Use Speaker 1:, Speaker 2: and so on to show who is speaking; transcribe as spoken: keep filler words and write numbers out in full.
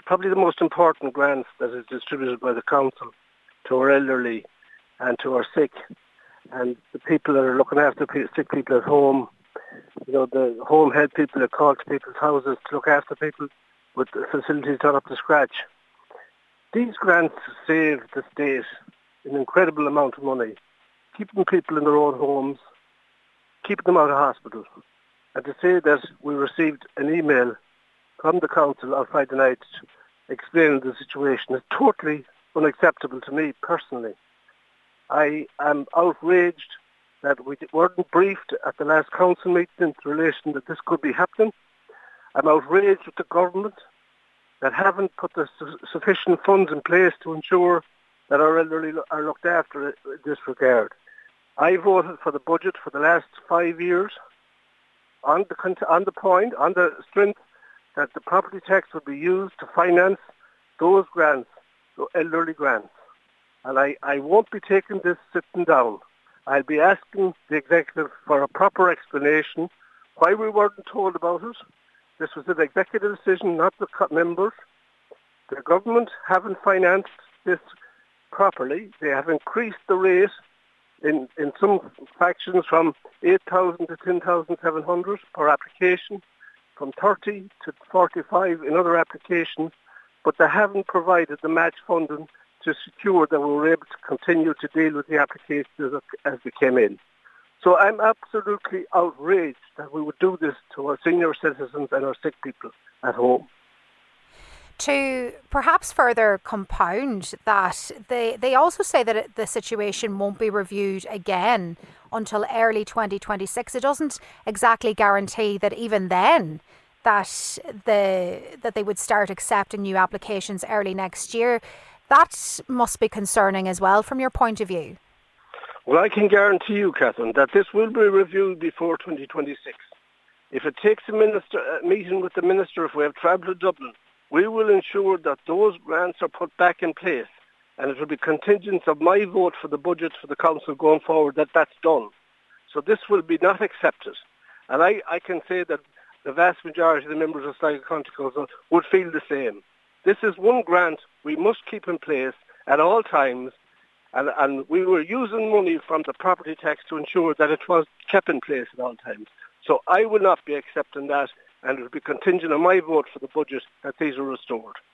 Speaker 1: probably the most important grants that is distributed by the council to our elderly and to our sick and the people that are looking after sick people at home. You know, the home health people that call to people's houses to look after people with facilities done up to scratch. These grants save the state an incredible amount of money, keeping people in their own homes, keeping them out of hospital. And to say that we received an email from the council on Friday night explaining the situation is totally unacceptable to me personally. I am outraged that we weren't briefed at the last council meeting in relation that this could be happening. I'm outraged with the government that haven't put the su- sufficient funds in place to ensure that our elderly are looked after in this regard. I voted for the budget for the last five years on the, on the point, on the strength that the property tax would be used to finance those grants, the elderly grants. And I, I won't be taking this sitting down. I'll be asking the executive for a proper explanation why we weren't told about it. This was an executive decision, not the members. The government haven't financed this properly. They have increased the rate in, in some factions from eight thousand to ten thousand seven hundred per application, from thirty to forty-five in other applications, but they haven't provided the match funding to secure that we were able to continue to deal with the applications as they came in. So I'm absolutely outraged that we would do this to our senior citizens and our sick people at home.
Speaker 2: To perhaps further compound that, they, they also say that it, the situation won't be reviewed again until early twenty twenty-six. It doesn't exactly guarantee that even then that the that they would start accepting new applications early next year. That must be concerning as well from your point of view.
Speaker 1: Well, I can guarantee you, Catherine, that this will be reviewed before twenty twenty-six. If it takes a, minister, a meeting with the minister, if we have travel to Dublin, we will ensure that those grants are put back in place, and it will be contingent of my vote for the budget for the council going forward that that's done. So this will be not accepted. And I, I can say that the vast majority of the members of Sligo County Council would feel the same. This is one grant we must keep in place at all times, and, and we were using money from the property tax to ensure that it was kept in place at all times. So I will not be accepting that, and it will be contingent on my vote for the budget that these are restored.